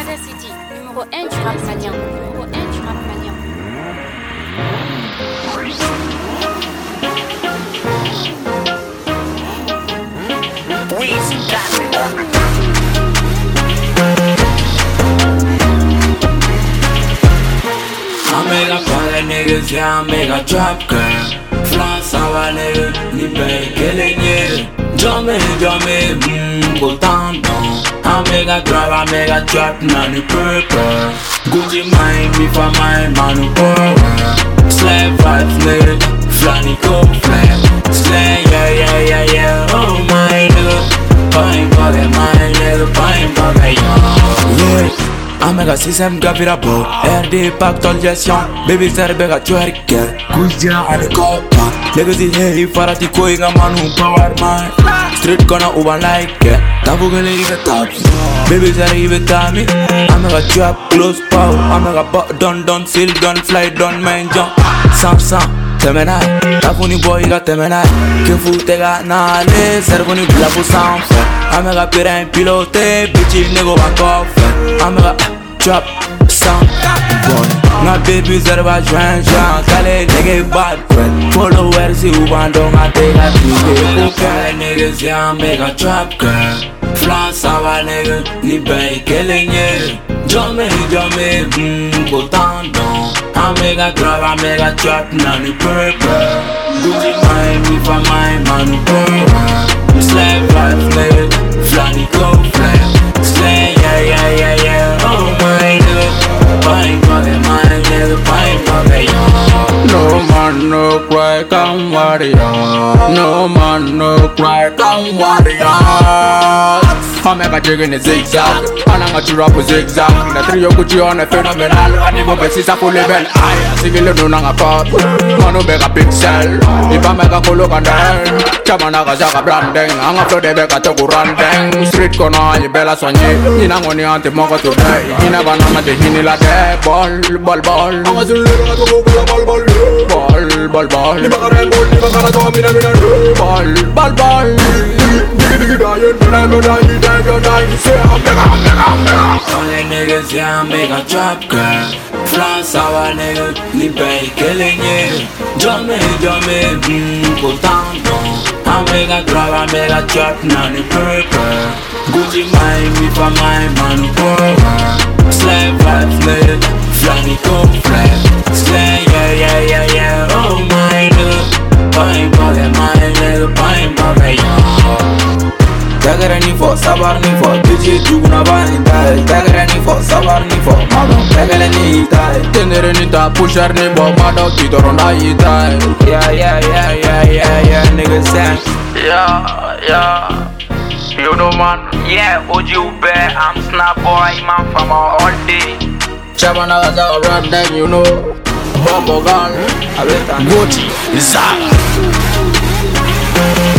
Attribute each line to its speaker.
Speaker 1: Gaza City, numéro 1 du rap malien. Numéro 1 du rap malien.
Speaker 2: I make a call of niggas, yeah, I make a trap girl. France, our nigga, ni pay killing you. Jummy, go down, down. I make a drive, I make a trap, none purple. Gucci mind, me for my man who power. Slave vibes, nigga, flanny go flame. Slay, yeah, oh my nigga. Pine buggy, my nigga, pine buggy, yeah. Amega system gavira bo RD pactol gestion baby serbega twerker kujja ale kopa legacy hey farati koi ga manu power man street gonna uban like tabu gele iga taps baby sari ibe tami amega trap close pow amega don seal don fly don main jump sam temena tafuni boy ga temena ke fute ga na le servoni blabu sound amega pira pilote bitch nego back off amega drop sound boy. My baby zerba join kale nigga bad friend. Followers who want on my take a TV. Kale niggas yeah make a trap girl. France our nigga ni bay killing you. Jummy, go down. I make a grab, I make a trap, none purple. Gucci mind me for my man power. Slave vibes nigga, flanny go flame. Slay yeah, oh my nigga. Pine buggy, my nigga, pine buggy, no man no cry, come warrior. No man no cry, come warrior. I make a jig in the zigzag, and I'm a drop with zigzag. The trio Gucci on a phenomenal, and even best a full level. I see you do not a pop, man who make a pixel. If I make a cool look on them, Chamanaga Zaga branding, I'm a flood back at a randing. Street corner, you bella soigné, you know when you want to mock today. You never know what the hinila there, ball. I was a little ball. You never ran ball, never got a dog in a ball. All the niggas, yeah, make a trap girl. France, our nigga, ni pay killing you. Jummy, go down. I make a grab, I make a trap, none purple. Gucci mind me for my man power. Slave vibes, nigga, flanny go flame. Slay, yeah, oh my nigga. Pine buggy, my nigga, pine buggy, Tagarani for sabarni for DJ Juguna Vanita. Tagarani for sabarni for Mado. Tagarani tai. Tenerani ta pusharni bo Mado Kidoronda itai. Yeah, nigga sang.
Speaker 3: Yeah. You know man. Yeah, OG bear. I'm Snap Boy, man from all day.
Speaker 2: Chabana Zaga Randang, you know. Bombo Gun.
Speaker 4: Gucci Zaga.